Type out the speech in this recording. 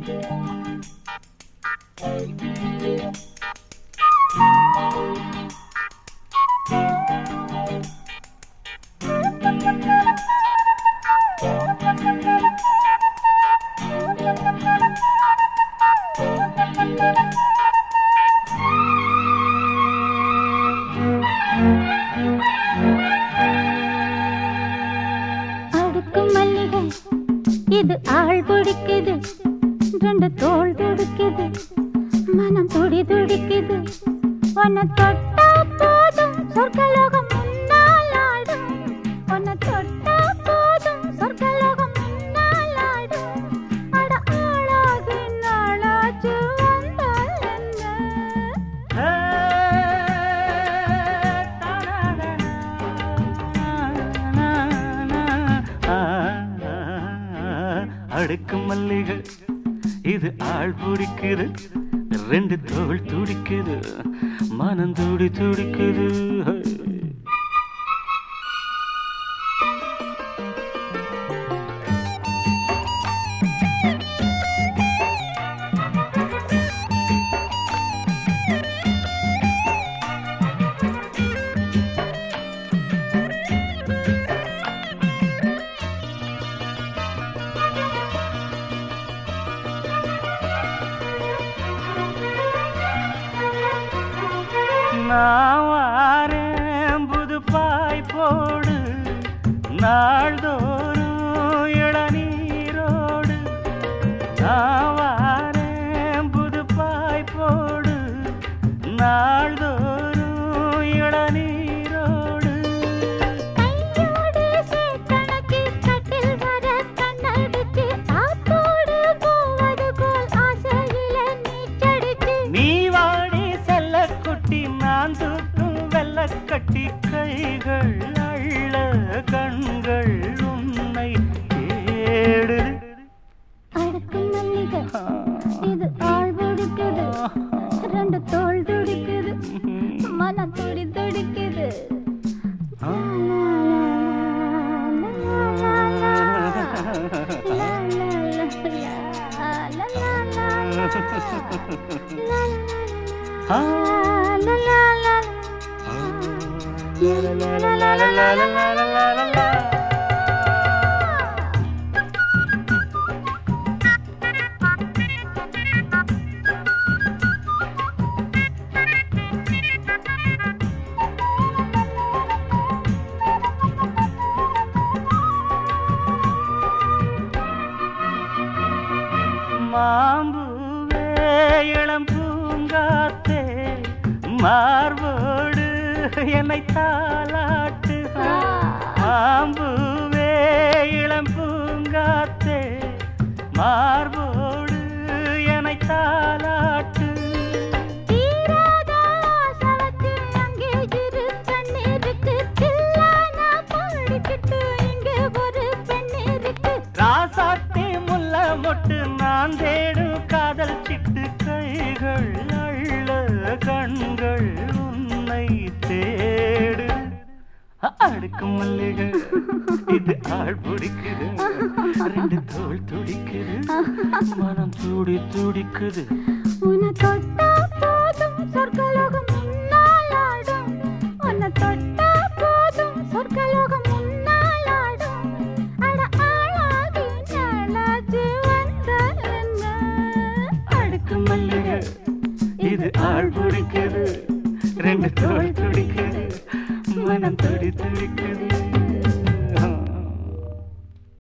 இது ஆள் பிடிக்குது, ரெண்டு தோள் துடிக்குது, மனம் துடி துடிக்குது. உன்னை தொட்டா போதும் சொர்க்கலோகம் முன்னால் ஆடும். உன்னை தொட்டா போதும் சொர்க்கலோகம் முன்னால் ஆடும். அட ஆளாகி நாளாச்சு வந்தால் என்ன? அடுக்கு மல்லிகை இது ஆள் பிடிக்குது, ரெண்டு தோள் துடிக்குது, மனம் துடி துடிக்குது. நான் வாரேன் புது பாய் போடு, நாள்தோறும் இளநீரோடு. நான் வாரேன் புது பாய் போடு, நாள்தோறும் இளநீரோடு. கையோடு சேக்கணக்கு கட்டில் வர கண்ணடிச்சு, ஆத்தோடு போவது போல் ஆசையில நீச்சடிச்சு. நீ வாடி செல்ல குட்டி, நான் தூக்கும் வெள்ள கட்டி. கைகள் அள்ள கண்கள் உன்னை தேடு. அடுக்கு மல்லிகை இது ஆள் பிடிக்குது, ரெண்டு தோள் துடிக்குது, மனம் துடி துடிக்குது. மாம்பூவே இளம் பூங்காத்தே, மார்போடு என்னை தாலாட்டு. மாம்பூவே இளம் பூங்காத்தே, மார்போடு என்னை தாலாட்டு. ராசாத்தி முல்ல மொட்டு, நான் தேடும் காதல் சிட்டு. கைகள் அள்ள கண்கள் உன்னை தேடு. அடுக்கு மல்லிகை இது ஆள் பிடிக்குது, ரெண்டு தோள் துடிக்குது, மனம் துடி துடிக்குது. உன்னை தொட்டா போதும் சொர்க்கலோகம் முன்னால் ஆடும். உன்னை தொட்டா போதும் சொர்க்கலோகம் முன்னால் ஆடும். அட ஆளாகி நாளாச்சு வந்தால் என்ன? அடுக்கு மல்லிகை இது ஆள் பிடிக்குது, ரெண்டு தோள் துடிக்குது, மனம் துடி துடிக்குது.